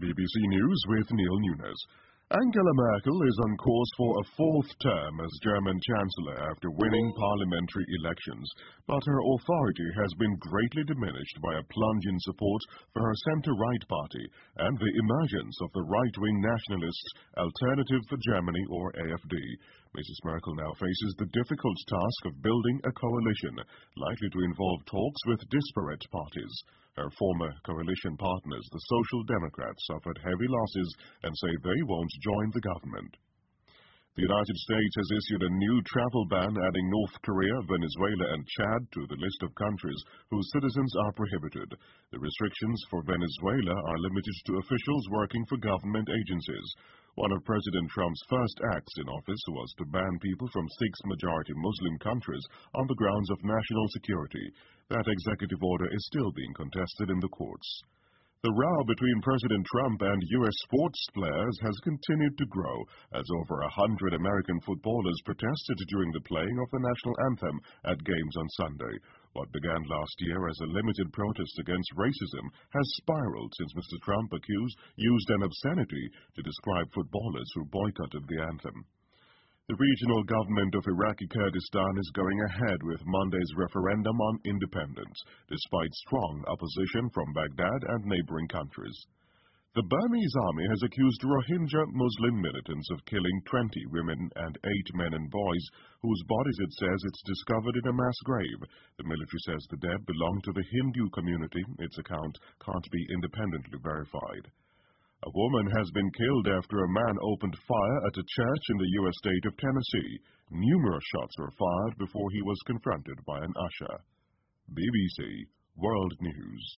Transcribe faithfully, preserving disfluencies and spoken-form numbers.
B B C News with Neil Nunes. Angela Merkel is on course for a fourth term as German Chancellor after winning parliamentary elections, but her authority has been greatly diminished by a plunge in support for her centre-right party and the emergence of the right-wing nationalists Alternative for Germany, or A F D. Missus Merkel now faces the difficult task of building a coalition, likely to involve talks with disparate parties. Her former coalition partners, the Social Democrats, suffered heavy losses and say they won't join the government. The United States has issued a new travel ban adding North Korea, Venezuela and Chad to the list of countries whose citizens are prohibited. The restrictions for Venezuela are limited to officials working for government agencies. One of President Trump's first acts in office was to ban people from six majority Muslim countries on the grounds of national security. That executive order is still being contested in the courts. The row between President Trump and U S sports players has continued to grow as over a hundred American footballers protested during the playing of the national anthem at games on Sunday. What began last year as a limited protest against racism has spiraled since Mister Trump accused used an obscenity to describe footballers who boycotted the anthem. The regional government of Iraqi Kurdistan is going ahead with Monday's referendum on independence, despite strong opposition from Baghdad and neighboring countries. The Burmese army has accused Rohingya Muslim militants of killing twenty women and eight men and boys, whose bodies it says it's discovered in a mass grave. The military says the dead belong to the Hindu community. Its account can't be independently verified. A woman has been killed after a man opened fire at a church in the U S state of Tennessee. Numerous shots were fired before he was confronted by an usher. B B C World News.